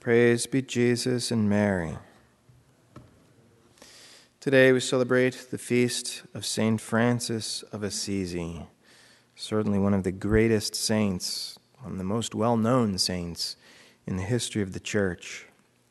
Praise be Jesus and Mary. Today we celebrate the feast of St. Francis of Assisi, certainly one of the greatest saints, one of the most well-known saints in the history of the Church.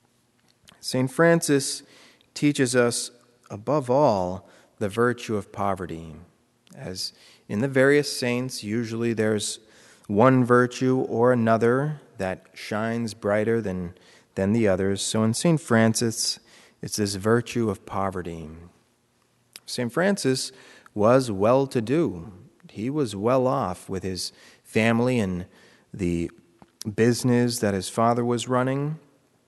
St. Francis teaches us, above all, the virtue of poverty. As in the various saints, usually there's one virtue or another that shines brighter than the others. So in St. Francis, it's this virtue of poverty. St. Francis was well-to-do. He was well off with his family and the business that his father was running.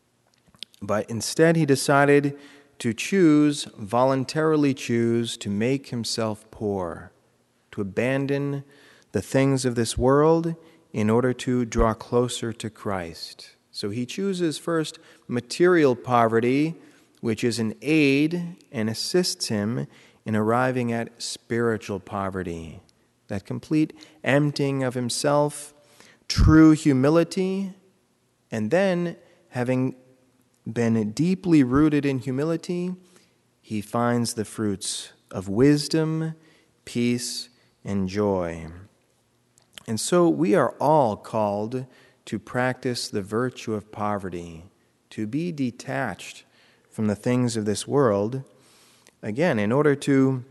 But instead he decided to voluntarily choose to make himself poor, to abandon the things of this world in order to draw closer to Christ. So he chooses first material poverty, which is an aid and assists him in arriving at spiritual poverty, that complete emptying of himself, true humility, and then, having been deeply rooted in humility, he finds the fruits of wisdom, peace, and joy. And so we are all called to practice the virtue of poverty, to be detached from the things of this world, again, in order to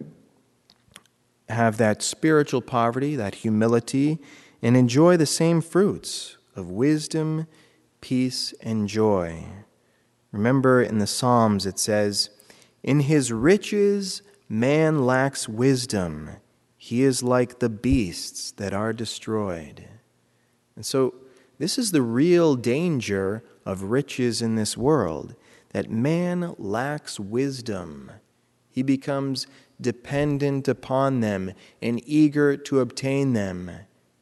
have that spiritual poverty, that humility, and enjoy the same fruits of wisdom, peace, and joy. Remember in the Psalms it says, "In his riches man lacks wisdom. He is like the beasts that are destroyed." And so this is the real danger of riches in this world, that man lacks wisdom. He becomes dependent upon them and eager to obtain them.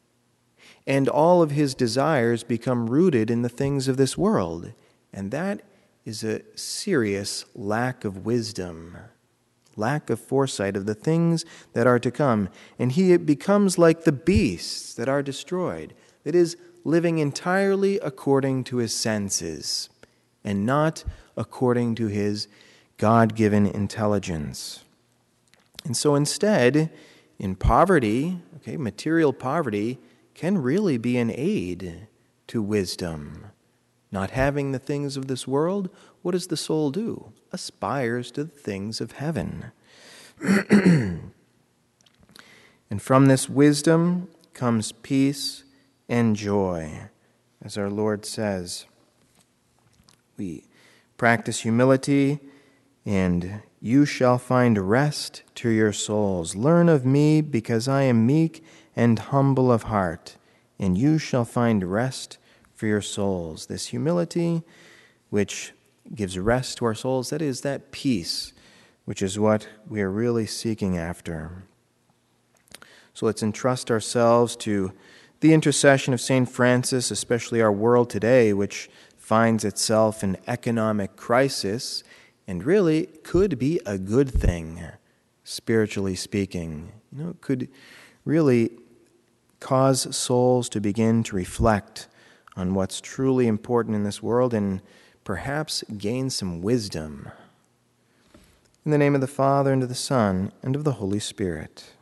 And all of his desires become rooted in the things of this world. And that is a serious lack of wisdom, lack of foresight of the things that are to come. And he becomes like the beasts that are destroyed, that is, living entirely according to his senses and not according to his God-given intelligence. And so instead, in poverty, material poverty can really be an aid to wisdom. Not having the things of this world, what does the soul do? Aspires to the things of heaven. And from this wisdom comes peace and joy. As our Lord says, we practice humility, and you shall find rest to your souls. Learn of me, because I am meek and humble of heart, and you shall find rest for your souls. This humility, which gives rest to our souls, that is that peace, which is what we are really seeking after. So let's entrust ourselves to the intercession of St. Francis, especially our world today, which finds itself in economic crisis, and really could be a good thing, spiritually speaking. It could really cause souls to begin to reflect on what's truly important in this world and perhaps gain some wisdom. In the name of the Father, and of the Son, and of the Holy Spirit.